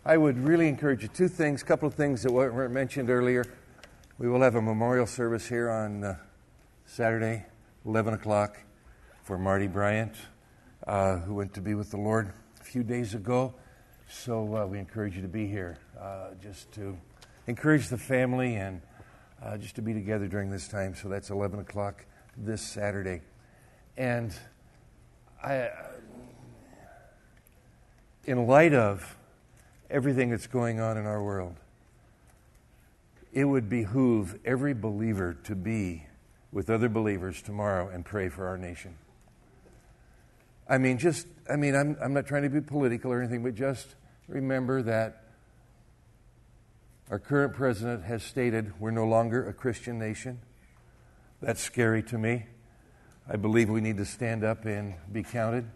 I would really encourage you. Two things, a couple of things that weren't mentioned earlier. We will have a memorial service here on Saturday, 11 o'clock, for Marty Bryant, who went to be with the Lord a few days ago. So we encourage you to be here, just to encourage the family and just to be together during this time. So that's 11 o'clock this Saturday. And in light of everything that's going on in our world, it would behoove every believer to be with other believers tomorrow and pray for our nation. I'm not trying to be political or anything, but just remember that our current president has stated we're no longer a Christian nation. That's scary to me. I believe we need to stand up and be counted.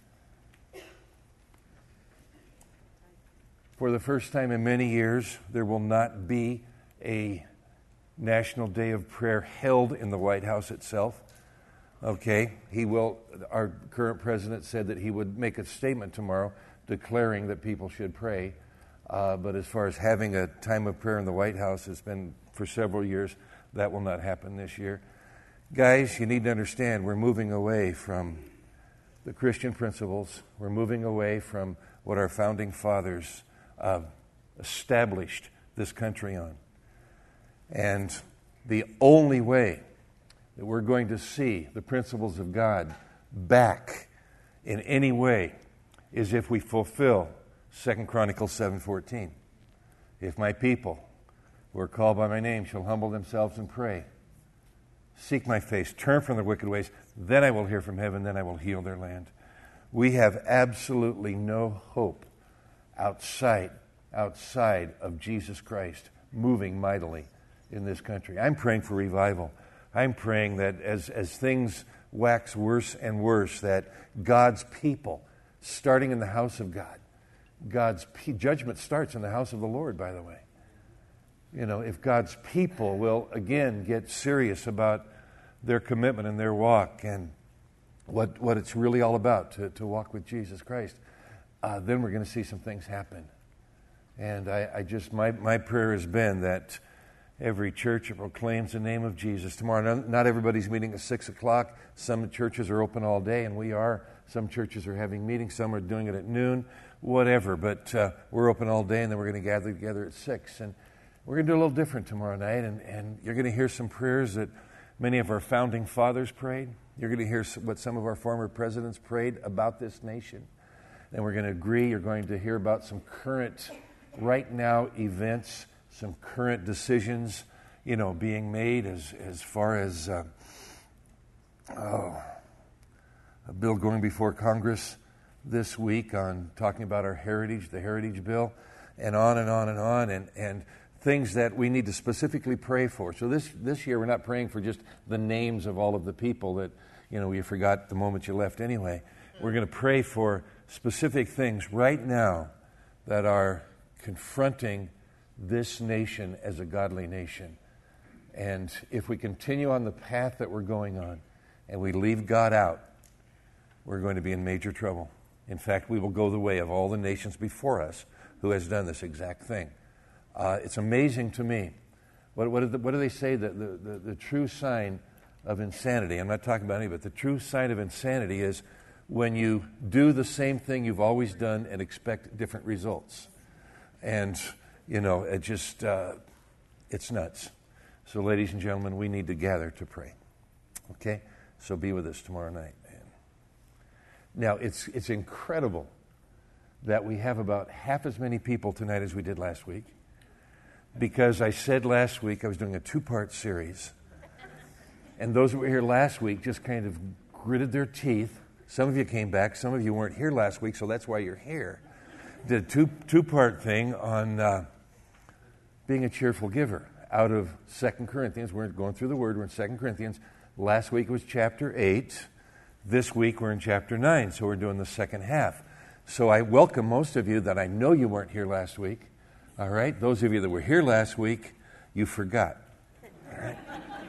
For the first time in many years, there will not be a National Day of Prayer held in the White House itself. Okay, our current president said that he would make a statement tomorrow declaring that people should pray. But as far as having a time of prayer in the White House has been for several years, that will not happen this year. Guys, you need to understand we're moving away from the Christian principles. We're moving away from what our founding fathers established this country on. And the only way that we're going to see the principles of God back in any way is if we fulfill 2 Chronicles 7:14. If my people who are called by my name shall humble themselves and pray, seek my face, turn from their wicked ways, then I will hear from heaven, then I will heal their land. We have absolutely no hope outside of Jesus Christ moving mightily in this country. I'm praying for revival. I'm praying that as things wax worse and worse, that God's people, starting in the house of God, judgment starts in the house of the Lord, by the way. You know, if God's people will again get serious about their commitment and their walk and what it's really all about to walk with Jesus Christ, then we're going to see some things happen. And my prayer has been that every church that proclaims the name of Jesus tomorrow. Not everybody's meeting at 6 o'clock. Some churches are open all day, and we are. Some churches are having meetings. Some are doing it at noon, whatever. But we're open all day, and then we're going to gather together at 6. And we're going to do a little different tomorrow night, and you're going to hear some prayers that many of our founding fathers prayed. You're going to hear what some of our former presidents prayed about this nation. And we're going to agree. You're going to hear about some current, right now, events, some current decisions, being made as far as a bill going before Congress this week on talking about our heritage, the Heritage Bill, and on and on and on, and things that we need to specifically pray for. So this year we're not praying for just the names of all of the people that, you forgot the moment you left anyway. We're going to pray for specific things right now that are confronting this nation as a godly nation. And if we continue on the path that we're going on and we leave God out, we're going to be in major trouble. In fact, we will go the way of all the nations before us who has done this exact thing. It's amazing to me. What do they say? The true sign of insanity, I'm not talking about any, but the true sign of insanity is when you do the same thing you've always done and expect different results. And it's nuts. So, ladies and gentlemen, we need to gather to pray. Okay? So be with us tomorrow night. Now, it's incredible that we have about half as many people tonight as we did last week, because I said last week I was doing a 2-part series, and those who were here last week just kind of gritted their teeth. Some of you came back. Some of you weren't here last week, so that's why you're here. Did a two-part thing on being a cheerful giver out of 2 Corinthians. We're going through the Word. We're in 2 Corinthians. Last week was chapter 8. This week we're in chapter 9, so we're doing the second half. So I welcome most of you that I know you weren't here last week. All right? Those of you that were here last week, you forgot. All right?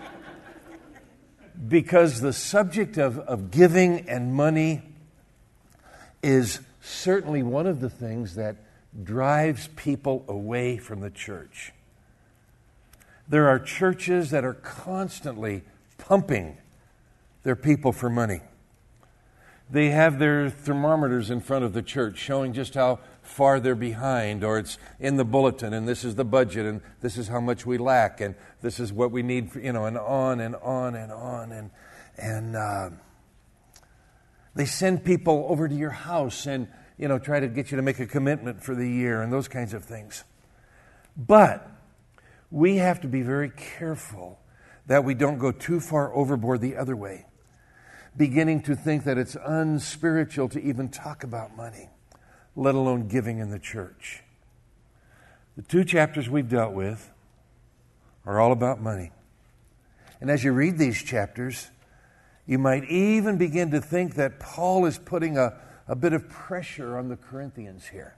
Because the subject of giving and money is certainly one of the things that drives people away from the church. There are churches that are constantly pumping their people for money. They have their thermometers in front of the church showing just how far they're behind, or it's in the bulletin, and this is the budget, and this is how much we lack, and this is what we need, and on and on and on. And they send people over to your house and, try to get you to make a commitment for the year and those kinds of things. But we have to be very careful that we don't go too far overboard the other way, beginning to think that it's unspiritual to even talk about money, let alone giving in the church. The 2 chapters we've dealt with are all about money. And as you read these chapters, you might even begin to think that Paul is putting a bit of pressure on the Corinthians here.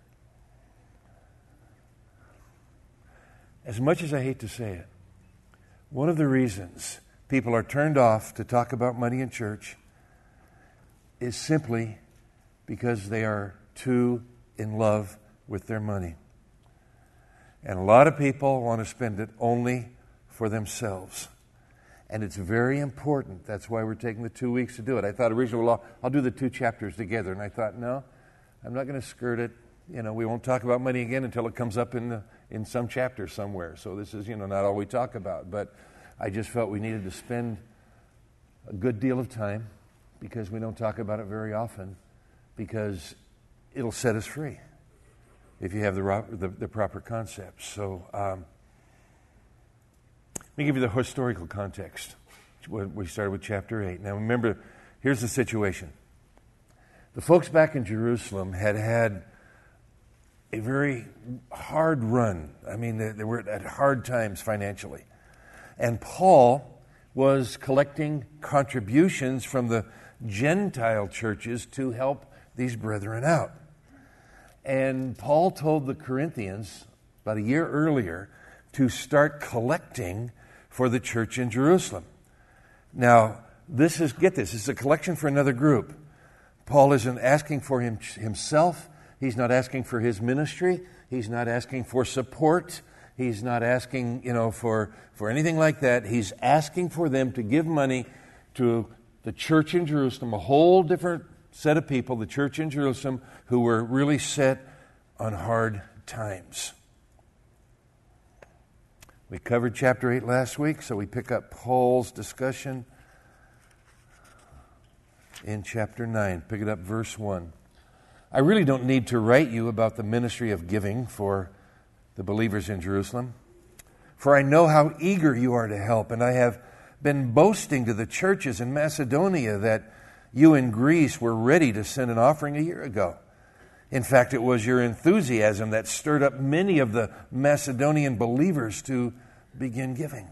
As much as I hate to say it, one of the reasons people are turned off to talk about money in church is simply because they are too in love with their money. And a lot of people want to spend it only for themselves. And it's very important. That's why we're taking the 2 weeks to do it. I thought originally, well, I'll do the 2 chapters together. And I thought, no, I'm not going to skirt it. We won't talk about money again until it comes up in some chapter somewhere. So this is, not all we talk about. But I just felt we needed to spend a good deal of time, because we don't talk about it very often, because it'll set us free if you have the proper concepts. So let me give you the historical context. We started with chapter 8. Now remember, here's the situation. The folks back in Jerusalem had a very hard run. I mean, they were at hard times financially. And Paul was collecting contributions from the Gentile churches to help these brethren out. And Paul told the Corinthians about a year earlier to start collecting for the church in Jerusalem. Now, this is a collection for another group. Paul isn't asking for himself. He's not asking for his ministry. He's not asking for support. He's not asking, for anything like that. He's asking for them to give money to the church in Jerusalem, a whole different set of people, the church in Jerusalem, who were really set on hard times. We covered chapter 8 last week, so we pick up Paul's discussion in chapter 9. Pick it up, verse 1. I really don't need to write you about the ministry of giving for the believers in Jerusalem, for I know how eager you are to help, and I have been boasting to the churches in Macedonia that you in Greece were ready to send an offering a year ago. In fact, it was your enthusiasm that stirred up many of the Macedonian believers to begin giving.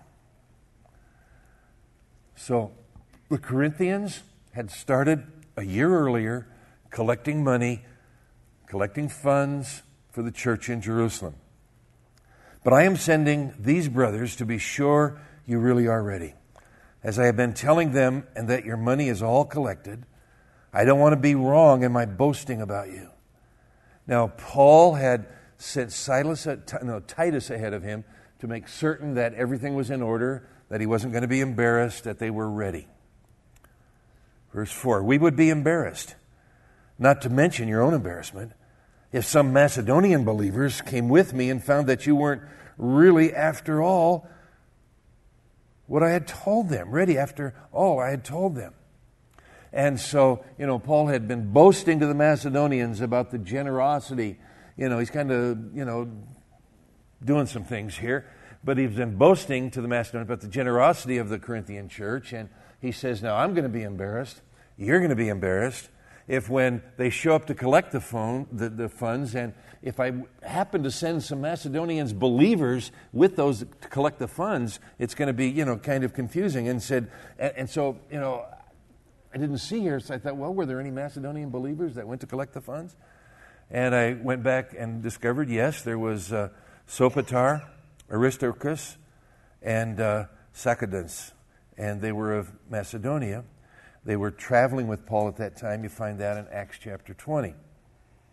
So the Corinthians had started a year earlier collecting money, collecting funds for the church in Jerusalem. But I am sending these brothers to be sure you really are ready. As I have been telling them, and that your money is all collected, I don't want to be wrong in my boasting about you. Now, Paul had sent Titus ahead of him to make certain that everything was in order, that he wasn't going to be embarrassed, that they were ready. Verse 4, we would be embarrassed, not to mention your own embarrassment, if some Macedonian believers came with me and found that you weren't really, after all, what I had told them, ready after all I had told them. And so, Paul had been boasting to the Macedonians about the generosity. He's kind of, doing some things here. But he's been boasting to the Macedonians about the generosity of the Corinthian church. And he says, now I'm going to be embarrassed. You're going to be embarrassed if when they show up to collect the funds, and if I happen to send some Macedonians believers with those to collect the funds, it's going to be, kind of confusing. And so, I didn't see here, so I thought, well, were there any Macedonian believers that went to collect the funds? And I went back and discovered, yes, there was Sopater, Aristarchus, and Saccadus, and they were of Macedonia. They were traveling with Paul at that time. You find that in Acts chapter 20.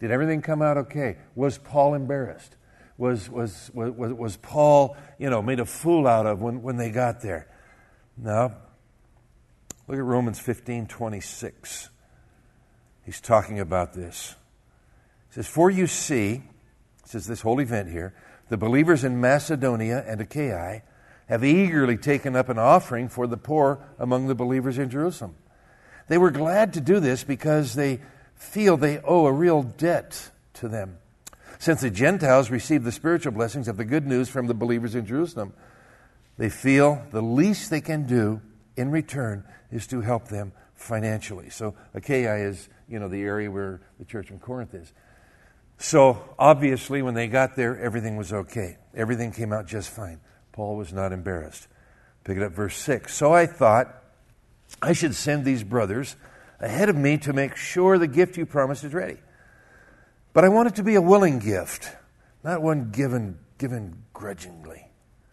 Did everything come out okay? Was Paul embarrassed? Was Paul, made a fool out of when they got there? No. Look at Romans 15:26. He's talking about this. He says, "For you see," says this whole event here, "the believers in Macedonia and Achaia have eagerly taken up an offering for the poor among the believers in Jerusalem. They were glad to do this because they feel they owe a real debt to them. Since the Gentiles receive the spiritual blessings of the good news from the believers in Jerusalem, they feel the least they can do in return is to help them financially." So Achaia is, the area where the church in Corinth is. So obviously when they got there, everything was okay. Everything came out just fine. Paul was not embarrassed. Pick it up, verse 6. "So I thought I should send these brothers ahead of me to make sure the gift you promised is ready. But I want it to be a willing gift, not one given grudgingly."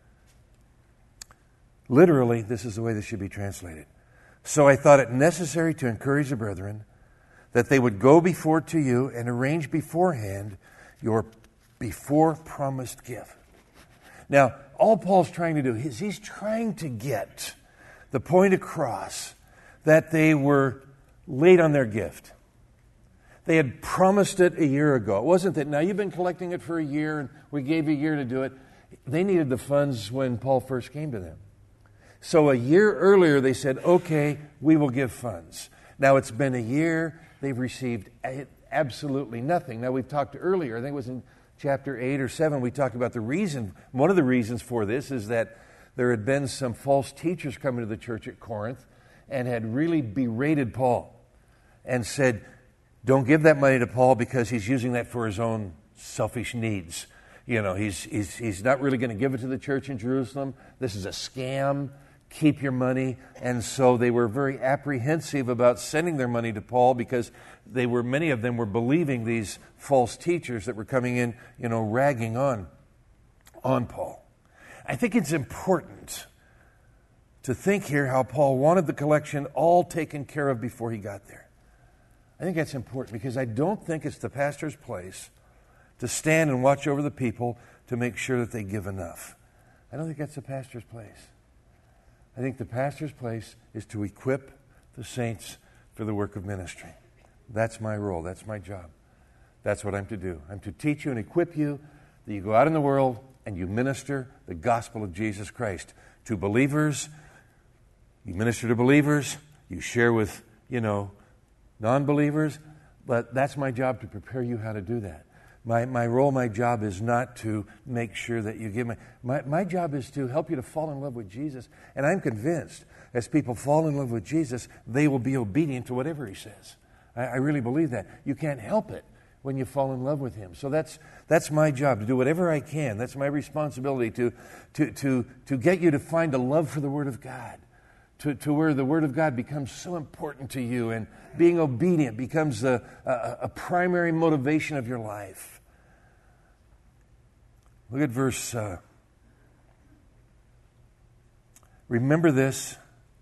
Literally, this is the way this should be translated. "So I thought it necessary to encourage the brethren that they would go before to you and arrange beforehand your before promised gift." Now, all Paul's trying to do is he's trying to get the point across that they were late on their gift. They had promised it a year ago. It wasn't that, now you've been collecting it for a year and we gave you a year to do it. They needed the funds when Paul first came to them. So a year earlier they said, okay, we will give funds. Now it's been a year. They've received absolutely nothing. Now we've talked earlier, I think it was in chapter 8 or 7, we talked about the reason. One of the reasons for this is that there had been some false teachers coming to the church at Corinth and had really berated Paul and said, don't give that money to Paul because he's using that for his own selfish needs. He's not really going to give it to the church in Jerusalem. This is a scam. Keep your money. And so they were very apprehensive about sending their money to Paul because many of them were believing these false teachers that were coming in, ragging on Paul. I think it's important to think here how Paul wanted the collection all taken care of before he got there. I think that's important because I don't think it's the pastor's place to stand and watch over the people to make sure that they give enough. I don't think that's the pastor's place. I think the pastor's place is to equip the saints for the work of ministry. That's my role. That's my job. That's what I'm to do. I'm to teach you and equip you that you go out in the world and you minister the gospel of Jesus Christ to believers. You minister to believers. You share with, non-believers. But that's my job, to prepare you how to do that. My role, my job is not to make sure that you give my job is to help you to fall in love with Jesus. And I'm convinced as people fall in love with Jesus, they will be obedient to whatever he says. I really believe that. You can't help it when you fall in love with him. So that's my job, to do whatever I can. That's my responsibility to get you to find a love for the Word of God. To where the Word of God becomes so important to you and being obedient becomes a primary motivation of your life. Look at verse... remember this.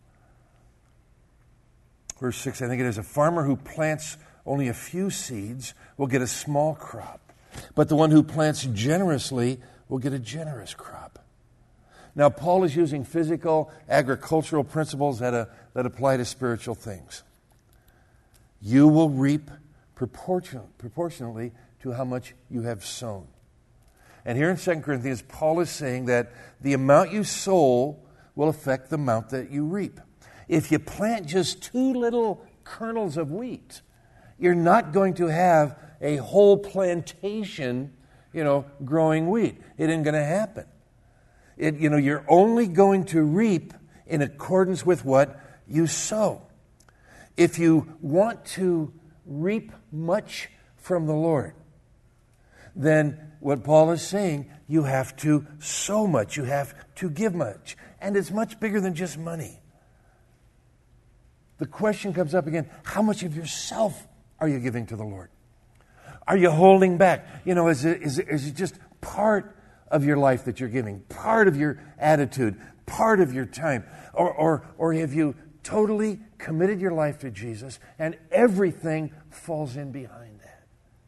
Verse 6, I think it is, a farmer who plants only a few seeds will get a small crop, but the one who plants generously will get a generous crop. Now, Paul is using physical, agricultural principles that apply to spiritual things. You will reap proportionately to how much you have sown. And here in 2 Corinthians, Paul is saying that the amount you sow will affect the amount that you reap. If you plant just 2 little kernels of wheat, you're not going to have a whole plantation, growing wheat. It ain't going to happen. You're only going to reap in accordance with what you sow. If you want to reap much from the Lord, then what Paul is saying, you have to sow much, you have to give much. And it's much bigger than just money. The question comes up again, how much of yourself are you giving to the Lord? Are you holding back? Is it just part of your life that you're giving, part of your attitude, part of your time? Or have you totally committed your life to Jesus and everything falls in behind that?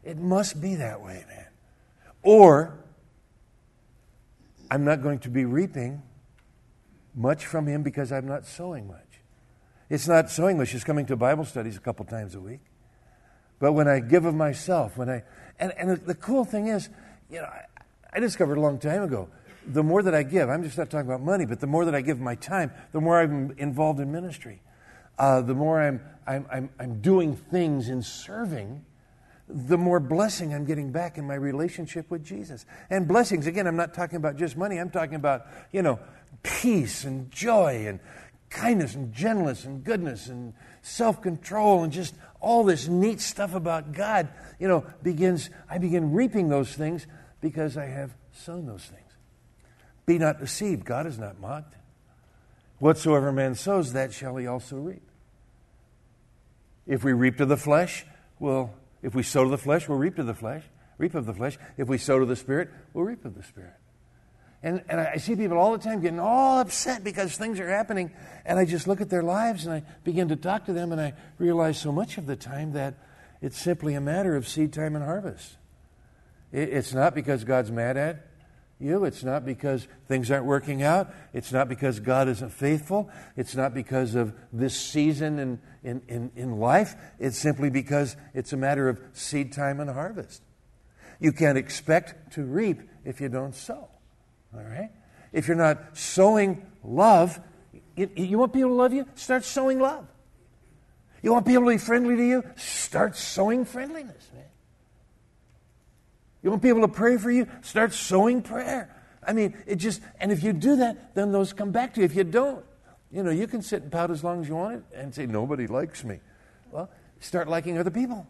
It must be that way, man. Or I'm not going to be reaping much from Him because I'm not sowing much. It's not sowing much. It's coming to Bible studies a couple times a week. But when I give of myself, and the cool thing is, I discovered a long time ago, the more that I give, I'm just not talking about money, but the more that I give my time, the more I'm involved in ministry. The more I'm doing things in serving, the more blessing I'm getting back in my relationship with Jesus. And blessings, again, I'm not talking about just money. I'm talking about, peace and joy and kindness and gentleness and goodness and self-control and just all this neat stuff about God, I begin reaping those things because I have sown those things. Be not deceived. God is not mocked. Whatsoever man sows, that shall he also reap. If we reap to the flesh, if we sow to the flesh, we'll reap of the flesh. If we sow to the Spirit, we'll reap of the Spirit. And I see people all the time getting all upset because things are happening. And I just look at their lives and I begin to talk to them and I realize so much of the time that it's simply a matter of seed time and harvest. It's not because God's mad at you. It's not because things aren't working out. It's not because God isn't faithful. It's not because of this season in life. It's simply because it's a matter of seed time and harvest. You can't expect to reap if you don't sow. All right? If you're not sowing love, you want people to love you? Start sowing love. You want people to be friendly to you? Start sowing friendliness, man. You want people to pray for you? Start sowing prayer. I mean, and if you do that, then those come back to you. If you don't, you can sit and pout as long as you want it and say, nobody likes me. Well, start liking other people.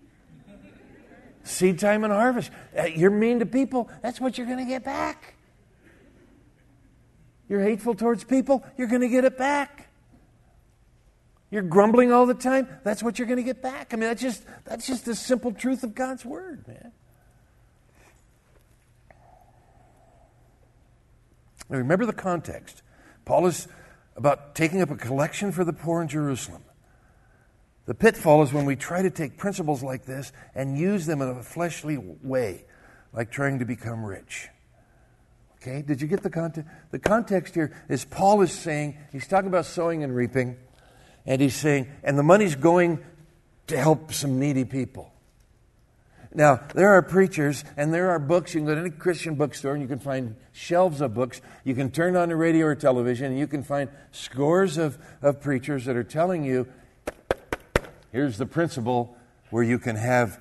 Seed time and harvest. You're mean to people, that's what you're going to get back. You're hateful towards people, you're going to get it back. You're grumbling all the time, that's what you're going to get back. I mean, that's just the simple truth of God's Word, man. Now remember the context. Paul is about taking up a collection for the poor in Jerusalem. The pitfall is when we try to take principles like this and use them in a fleshly way, like trying to become rich. Okay, did you get the context? The context here is Paul is saying, he's talking about sowing and reaping, and he's saying, and the money's going to help some needy people. Now, there are preachers and there are books. You can go to any Christian bookstore and you can find shelves of books. You can turn on the radio or television and you can find scores of preachers that are telling you, here's the principle where you can have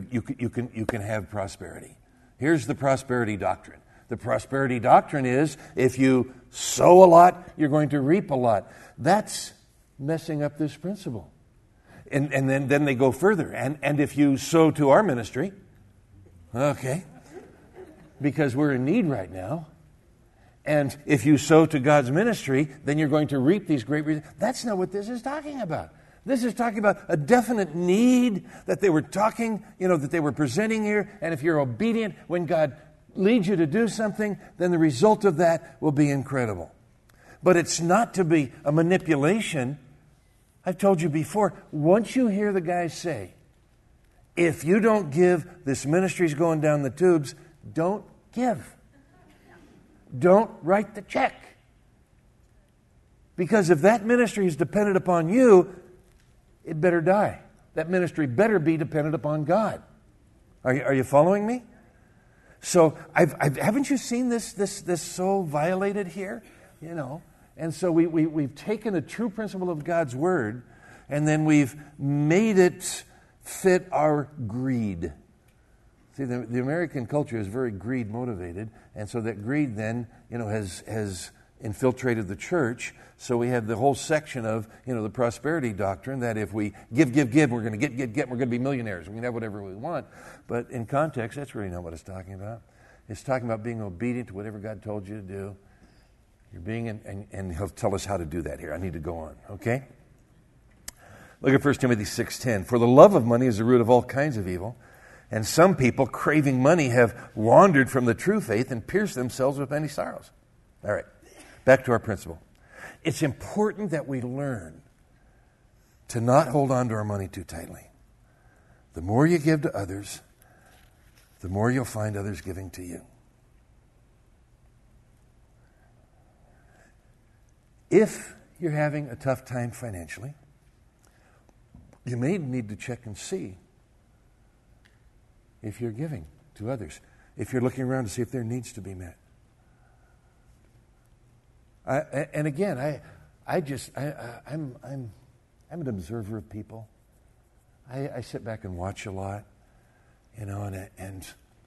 prosperity. Here's the prosperity doctrine. The prosperity doctrine is if you sow a lot, you're going to reap a lot. That's messing up this principle. And then they go further. And if you sow to our ministry, okay, because we're in need right now, and if you sow to God's ministry, then you're going to reap these great results. That's not what this is talking about. This is talking about a definite need that they were that they were presenting here. And if you're obedient when God leads you to do something, then the result of that will be incredible. But it's not to be a manipulation. I've told you before, once you hear the guy say, if you don't give, this ministry's going down the tubes, don't give. Don't write the check. Because if that ministry is dependent upon you, it better die. That ministry better be dependent upon God. Are you following me? So haven't you seen this so violated here? And so we've taken a true principle of God's Word and then we've made it fit our greed. See, the American culture is very greed motivated, and so that greed then, has infiltrated the church. So we have the whole section of, the prosperity doctrine that if we give, we're going to get, we're going to be millionaires. We can have whatever we want. But in context, that's really not what it's talking about. It's talking about being obedient to whatever God told you to do. You're being, and he'll tell us how to do that here. I need to go on, okay? Look at 1 Timothy 6:10. For the love of money is the root of all kinds of evil, and some people, craving money, have wandered from the true faith and pierced themselves with many sorrows. All right, back to our principle. It's important that we learn to not hold on to our money too tightly. The more you give to others, the more you'll find others giving to you. If you're having a tough time financially, you may need to check and see if you're giving to others, if you're looking around to see if there needs to be met. I'm an observer of people. I sit back and watch a lot, and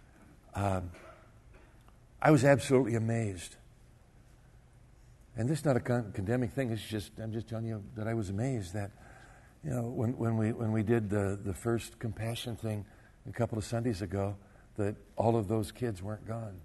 I was absolutely amazed. And this is not a condemning thing. I'm just telling you that I was amazed that, when we did the first compassion thing a couple of Sundays ago, that all of those kids weren't gone.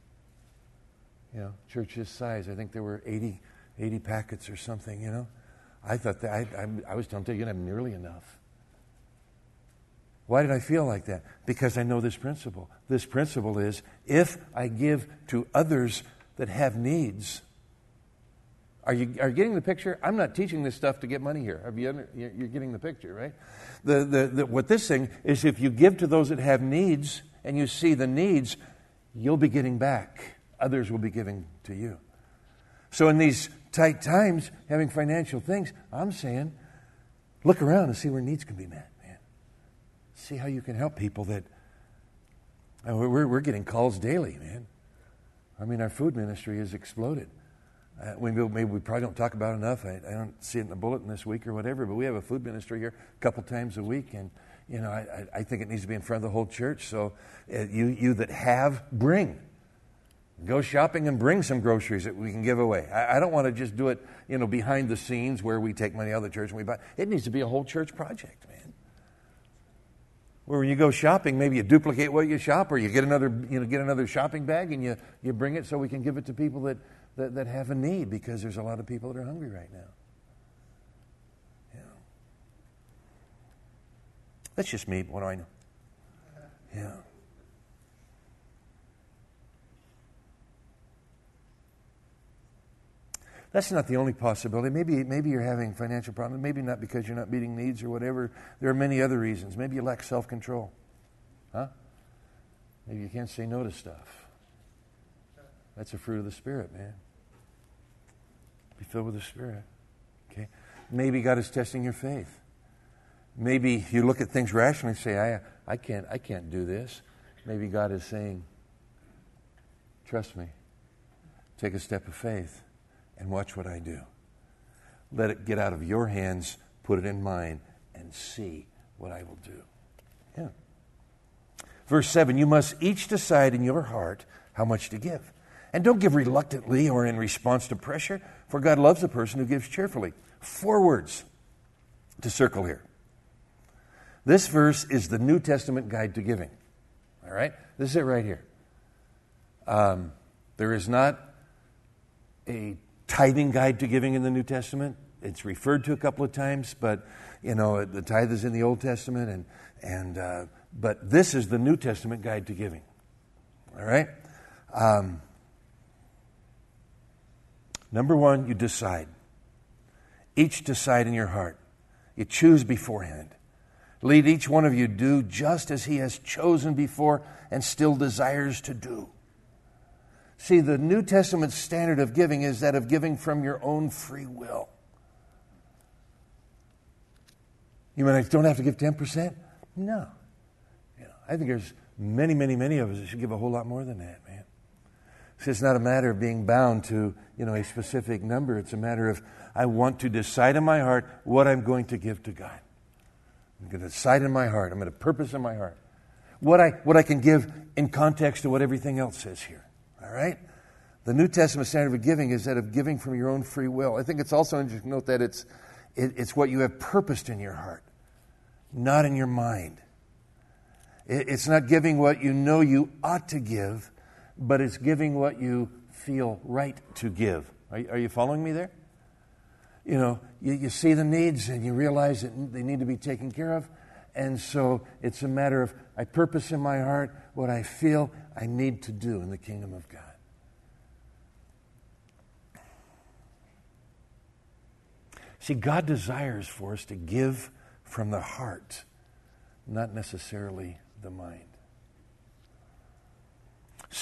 Church this size, I think there were 80 packets or something. I thought that I was telling you, you don't have nearly enough. Why did I feel like that? Because I know this principle. This principle is, if I give to others that have needs. Are you getting the picture? I'm not teaching this stuff to get money here. You're getting the picture, right? What this thing is, if you give to those that have needs and you see the needs, you'll be getting back. Others will be giving to you. So in these tight times, having financial things, I'm saying, look around and see where needs can be met, man. See how you can help people that... We're getting calls daily, man. I mean, our food ministry has exploded. Maybe we probably don't talk about it enough. I don't see it in the bulletin this week or whatever, but we have a food ministry here a couple times a week, and I think it needs to be in front of the whole church. So you that have, bring. Go shopping and bring some groceries that we can give away. I don't want to just do it, behind the scenes where we take money out of the church and we buy. It needs to be a whole church project, man. Where when you go shopping, maybe you duplicate what you shop, or you get another shopping bag and you bring it so we can give it to people that have a need, because there's a lot of people that are hungry right now. That's just me. What do I know? Yeah. That's not the only possibility. Maybe you're having financial problems. Maybe not because you're not meeting needs or whatever. There are many other reasons. Maybe you lack self-control. Huh? Maybe you can't say no to stuff. That's a fruit of the Spirit, man. Be filled with the Spirit. Okay? Maybe God is testing your faith. Maybe you look at things rationally and say, I can't do this. Maybe God is saying, trust me. Take a step of faith. And watch what I do. Let it get out of your hands, put it in mine, and see what I will do. Yeah. Verse 7, you must each decide in your heart how much to give. And don't give reluctantly or in response to pressure, for God loves a person who gives cheerfully. 4 words to circle here. This verse is the New Testament guide to giving. All right? This is it right here. There is not a tithing guide to giving in the New Testament. It's referred to a couple of times, but the tithe is in the Old Testament, but this is the New Testament guide to giving. All right. Number 1, you decide. Each decide in your heart. You choose beforehand. Let each one of you do just as he has chosen before and still desires to do. See, the New Testament standard of giving is that of giving from your own free will. You mean I don't have to give 10%? No. I think there's many, many, many of us that should give a whole lot more than that, man. See, it's not a matter of being bound to, a specific number. It's a matter of, I want to decide in my heart what I'm going to give to God. I'm going to decide in my heart. I'm going to purpose in my heart what I can give in context to what everything else says here. All right? The New Testament standard of giving is that of giving from your own free will. I think it's also interesting to note that it's what you have purposed in your heart, not in your mind. It's not giving what you know you ought to give, but it's giving what you feel right to give. Are you following me there? You see the needs and you realize that they need to be taken care of. And so it's a matter of, I purpose in my heart what I feel I need to do in the kingdom of God. See, God desires for us to give from the heart, not necessarily the mind.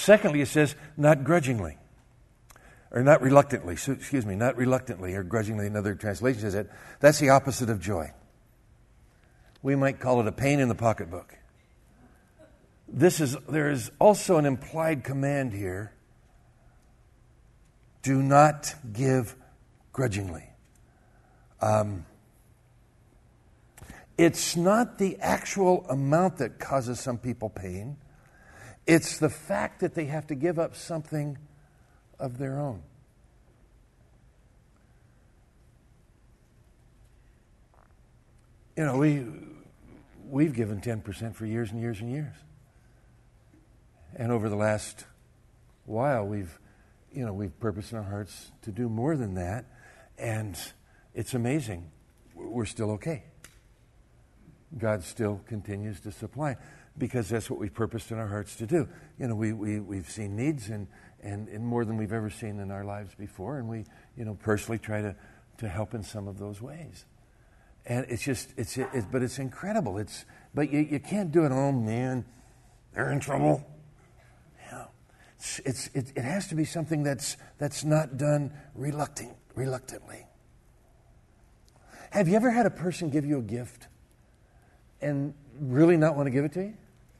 Secondly, it says, not grudgingly. Or not reluctantly. Not reluctantly or grudgingly. Another translation says that. That's the opposite of joy. We might call it a pain in the pocketbook. There is also an implied command here. Do not give grudgingly. It's not the actual amount that causes some people pain. It's the fact that they have to give up something of their own. You know, we've given 10% for years and years and years. And over the last while, we've purposed in our hearts to do more than that. And it's amazing. We're still okay. God still continues to supply because that's what we've purposed in our hearts to do. You know, we've seen needs and more than we've ever seen in our lives before. And we, personally try to help in some of those ways. And it's just, but it's incredible. But you can't do it. Oh man, they're in trouble. It has to be something that's not done reluctantly. Have you ever had a person give you a gift and really not want to give it to you?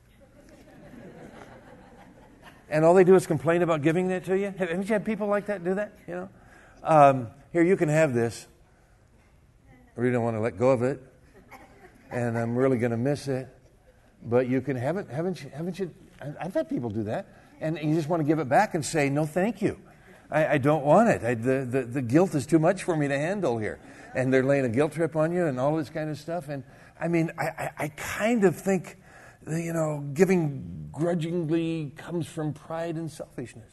And all they do is complain about giving it to you? Haven't you had people like that do that? Here, you can have this. I really don't want to let go of it, and I'm really going to miss it. But you can have it, haven't you? I've had people do that. And you just want to give it back and say, no, thank you. I don't want it. The guilt is too much for me to handle here. And they're laying a guilt trip on you and all this kind of stuff. And I mean, I kind of think, giving grudgingly comes from pride and selfishness.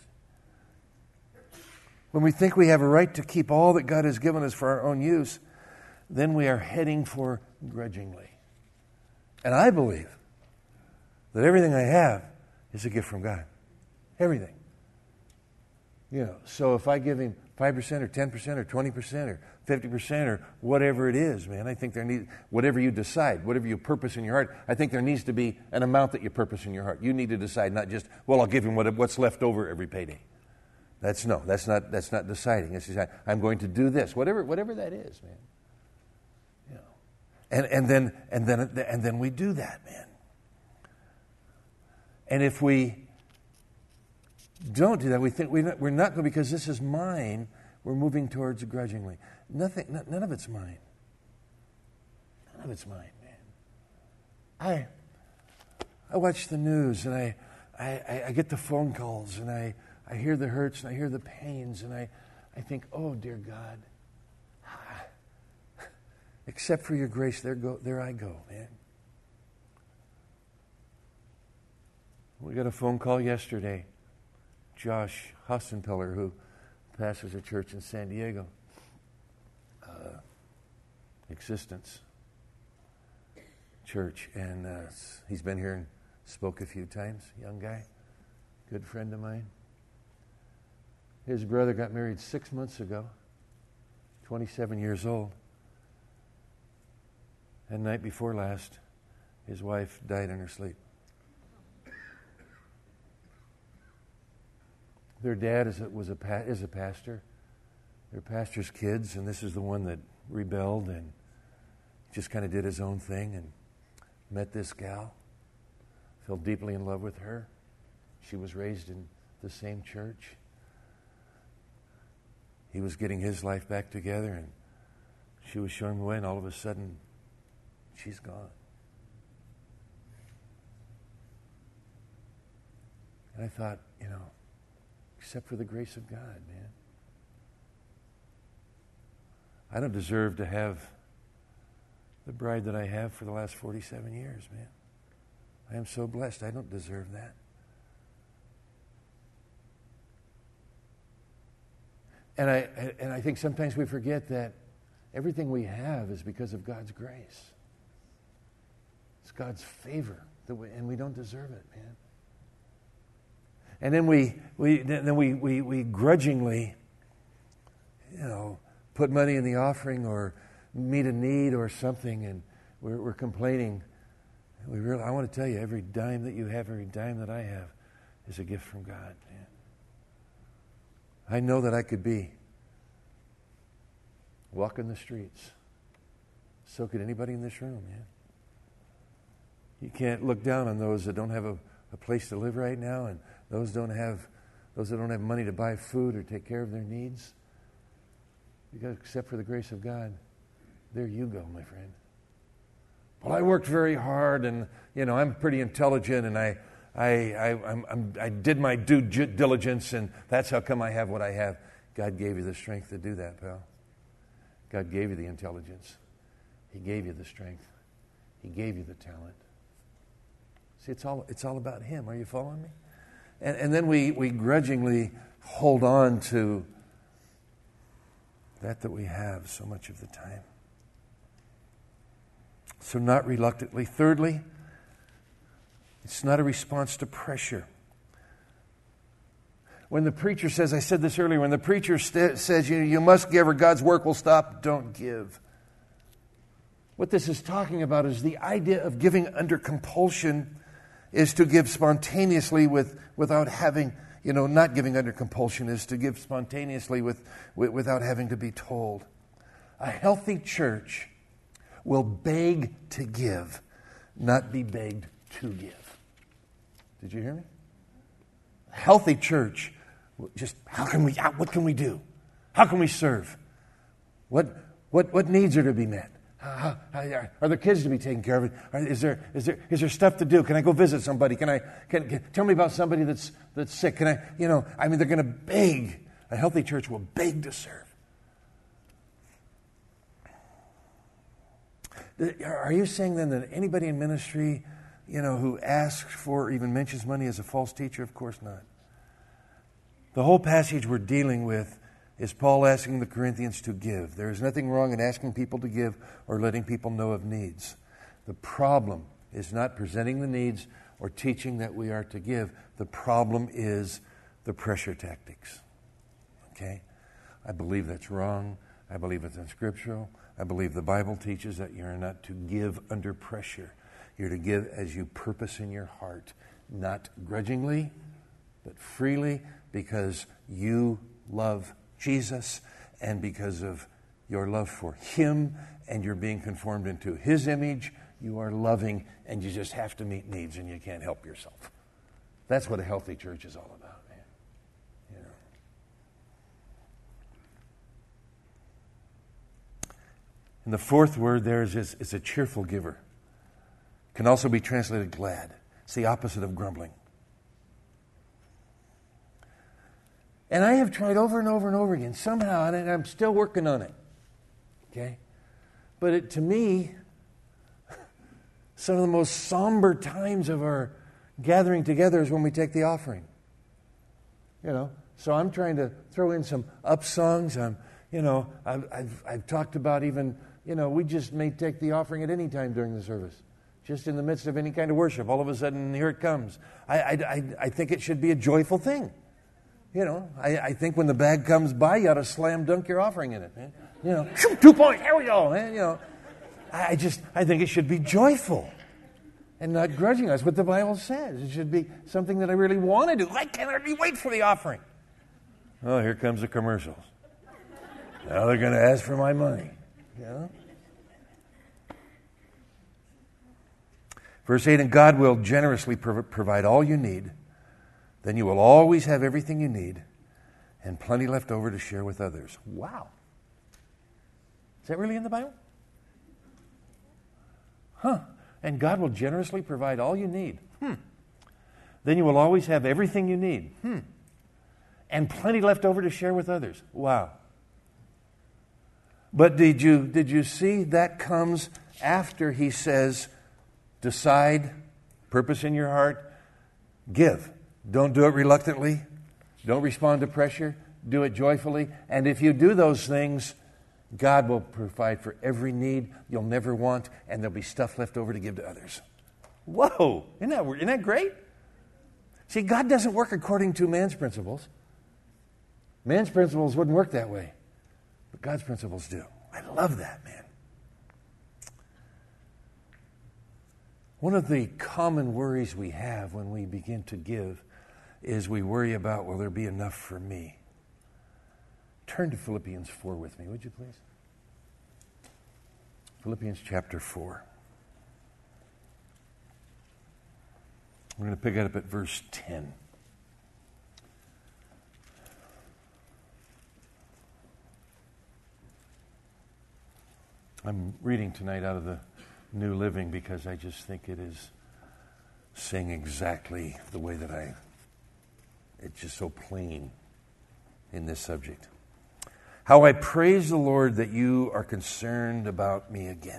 When we think we have a right to keep all that God has given us for our own use, then we are heading for grudgingly. And I believe that everything I have is a gift from God. Everything. So if I give him 5% or 10% or 20% or 50% or whatever it is, man, I think whatever you decide, whatever you purpose in your heart, I think there needs to be an amount that you purpose in your heart. You need to decide, not just, well, I'll give him what's left over every payday. That's not deciding. It's deciding, I'm going to do this, whatever that is, man. And then we do that, man. And if we don't do that, we think we're not going, because this is mine, we're moving towards grudgingly. None of it's mine. None of it's mine, man. I watch the news and I get the phone calls and I hear the hurts and I hear the pains and I think, oh dear God, except for your grace, there I go, man. We got a phone call yesterday. Josh Hossenpeller, who pastors a church in San Diego, Existence Church, and he's been here and spoke a few times. Young guy, good friend of mine. His brother got married 6 months ago, 27 years old, and night before last, his wife died in her sleep. Their dad is a pastor. They're pastor's kids, and this is the one that rebelled and just kind of did his own thing and met this gal, fell deeply in love with her. She was raised in the same church. He was getting his life back together, and she was showing him the way, and all of a sudden, she's gone. And I thought, except for the grace of God, man. I don't deserve to have the bride that I have for the last 47 years, man. I am so blessed. I don't deserve that. And I think sometimes we forget that everything we have is because of God's grace. It's God's favor, and we don't deserve it, man. And then we grudgingly, put money in the offering or meet a need or something, and we're complaining. I want to tell you, every dime that you have, every dime that I have, is a gift from God. Man. I know that I could be walking the streets. So could anybody in this room, man. You can't look down on those that don't have a place to live right now, and those that don't have money to buy food or take care of their needs. Because except for the grace of God, there you go, my friend. Well, I worked very hard, and I'm pretty intelligent, and I did my due diligence, and that's how come I have what I have. God gave you the strength to do that, pal. God gave you the intelligence. He gave you the strength. He gave you the talent. See, it's all about Him. Are you following me? And then we grudgingly hold on to that we have so much of the time. So not reluctantly. Thirdly, it's not a response to pressure. When the preacher says, I said this earlier, when the preacher says you must give or God's work will stop, don't give. What this is talking about is the idea of giving under compulsion is to give spontaneously without having, not giving under compulsion is to give spontaneously without having to be told. A healthy church will beg to give, not be begged to give. Did you hear me? A healthy church, just what can we do? How can we serve? What needs are to be met? Are there kids to be taken care of? Is there stuff to do? Can I go visit somebody? Can tell me about somebody that's sick? They're going to beg. A healthy church will beg to serve. Are you saying then that anybody in ministry, who asks for or even mentions money is a false teacher? Of course not. The whole passage we're dealing with is Paul asking the Corinthians to give. There is nothing wrong in asking people to give or letting people know of needs. The problem is not presenting the needs or teaching that we are to give. The problem is the pressure tactics. Okay? I believe that's wrong. I believe it's unscriptural. I believe the Bible teaches that you're not to give under pressure. You're to give as you purpose in your heart, not grudgingly, but freely, because you love Jesus and because of your love for Him and you're being conformed into His image. You are loving, and you just have to meet needs, and you can't help yourself. That's what a healthy church is all about, man. And the fourth word there is a cheerful giver. Can also be translated glad. It's the opposite of grumbling. And I have tried over and over and over again, somehow, and I'm still working on it. Okay? But to me, some of the most somber times of our gathering together is when we take the offering. So I'm trying to throw in some up songs. I've talked about even, we just may take the offering at any time during the service. Just in the midst of any kind of worship. All of a sudden, here it comes. I think it should be a joyful thing. I think when the bag comes by, you ought to slam dunk your offering in it, man. 2 points, here we go, man. I think it should be joyful and not grudging. That's what the Bible says. It should be something that I really want to do. Why can't I wait for the offering? Oh, here comes the commercials. Now they're going to ask for my money. Verse 8, and God will generously provide all you need. Then you will always have everything you need and plenty left over to share with others. Wow. Is that really in the Bible? And God will generously provide all you need. Then you will always have everything you need. And plenty left over to share with others. Wow. But did you see that comes after he says, decide, purpose in your heart, give. Don't do it reluctantly. Don't respond to pressure. Do it joyfully. And if you do those things, God will provide for every need you'll never want, and there'll be stuff left over to give to others. Whoa! Isn't that great? See, God doesn't work according to man's principles. Man's principles wouldn't work that way, but God's principles do. I love that, man. One of the common worries we have when we begin to give is we worry about, will there be enough for me? Turn to Philippians 4 with me, would you please? Philippians chapter 4. We're going to pick it up at verse 10. I'm reading tonight out of the New Living because I just think it is saying exactly the way that it's just so plain in this subject. How I praise the Lord that you are concerned about me again.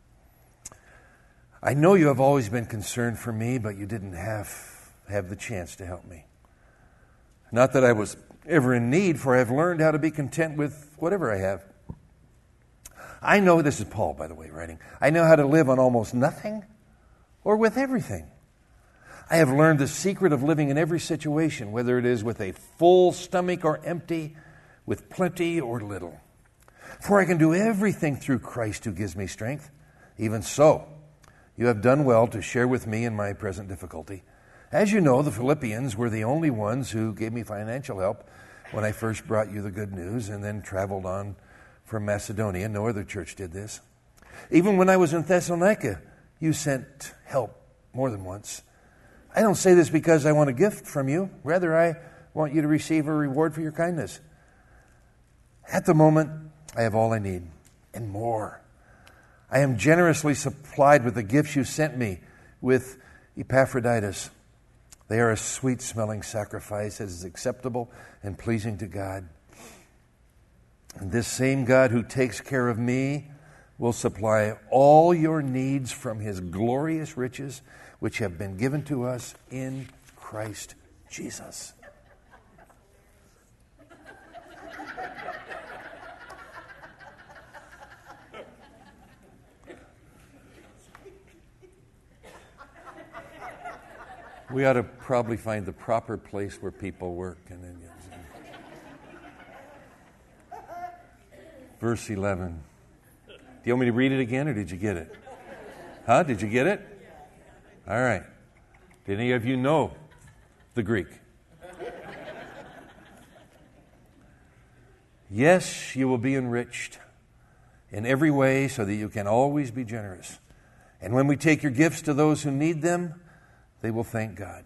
I know you have always been concerned for me, but you didn't have the chance to help me. Not that I was ever in need, for I have learned how to be content with whatever I have. I know, this is Paul, by the way, writing, I know how to live on almost nothing or with everything. I have learned the secret of living in every situation, whether it is with a full stomach or empty, with plenty or little. For I can do everything through Christ who gives me strength. Even so, you have done well to share with me in my present difficulty. As you know, the Philippians were the only ones who gave me financial help when I first brought you the good news and then traveled on from Macedonia. No other church did this. Even when I was in Thessalonica, you sent help more than once. I don't say this because I want a gift from you. Rather, I want you to receive a reward for your kindness. At the moment, I have all I need and more. I am generously supplied with the gifts you sent me with Epaphroditus. They are a sweet-smelling sacrifice that is acceptable and pleasing to God. And this same God who takes care of me will supply all your needs from his glorious riches, which have been given to us in Christ Jesus. We ought to probably find the proper place where people work. And then, verse 11. Do you want me to read it again, or did you get it? Huh? Did you get it? All right. Did any of you know the Greek? Yes, you will be enriched in every way so that you can always be generous. And when we take your gifts to those who need them, they will thank God.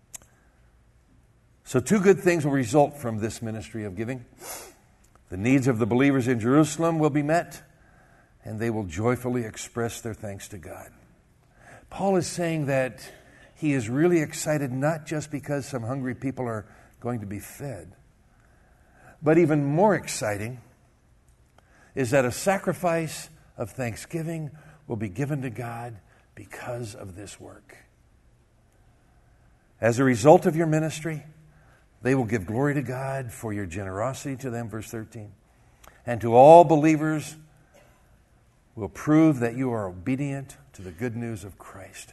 So 2 good things will result from this ministry of giving. The needs of the believers in Jerusalem will be met, and they will joyfully express their thanks to God. Paul is saying that he is really excited not just because some hungry people are going to be fed, but even more exciting is that a sacrifice of thanksgiving will be given to God because of this work. As a result of your ministry, they will give glory to God for your generosity to them, verse 13. And to all believers will prove that you are obedient to the good news of Christ.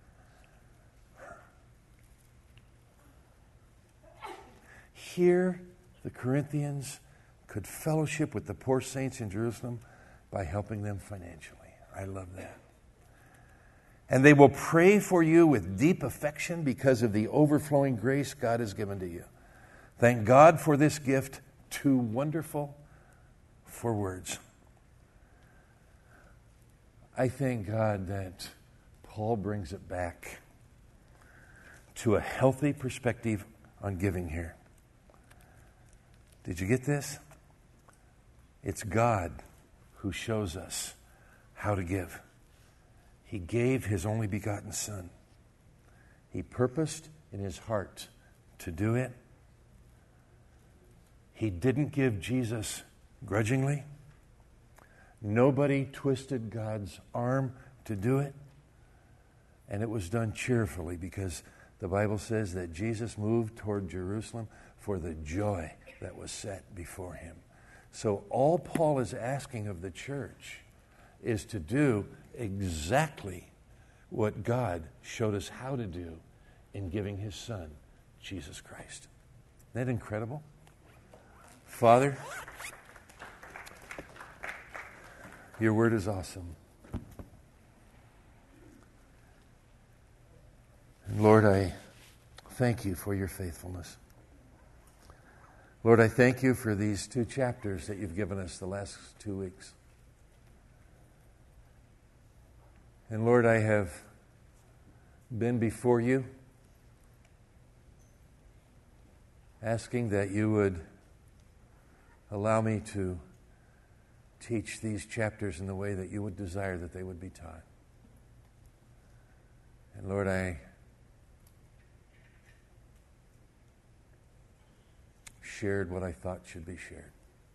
Here, the Corinthians could fellowship with the poor saints in Jerusalem by helping them financially. I love that. And they will pray for you with deep affection because of the overflowing grace God has given to you. Thank God for this gift, too wonderful for words. I thank God that Paul brings it back to a healthy perspective on giving here. Did you get this? It's God who shows us how to give. He gave his only begotten Son. He purposed in his heart to do it. He didn't give Jesus grudgingly. Nobody twisted God's arm to do it. And it was done cheerfully because the Bible says that Jesus moved toward Jerusalem for the joy that was set before him. So all Paul is asking of the church is to do exactly what God showed us how to do in giving his Son, Jesus Christ. Isn't that incredible? Father, your word is awesome. And Lord, I thank you for your faithfulness. Lord, I thank you for these 2 chapters that you've given us the last 2 weeks. And Lord, I have been before you, asking that you would allow me to teach these chapters in the way that you would desire that they would be taught. And Lord, I shared what I thought should be shared.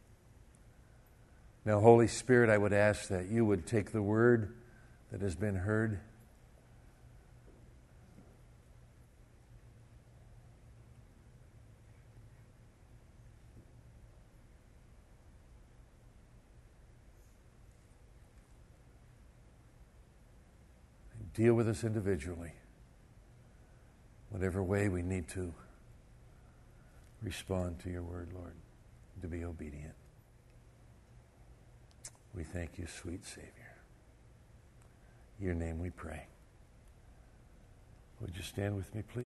Now, Holy Spirit, I would ask that you would take the word that has been heard and deal with us individually, whatever way we need to respond to your word, Lord, to be obedient. We thank you, sweet Savior. In your name we pray. Would you stand with me, please?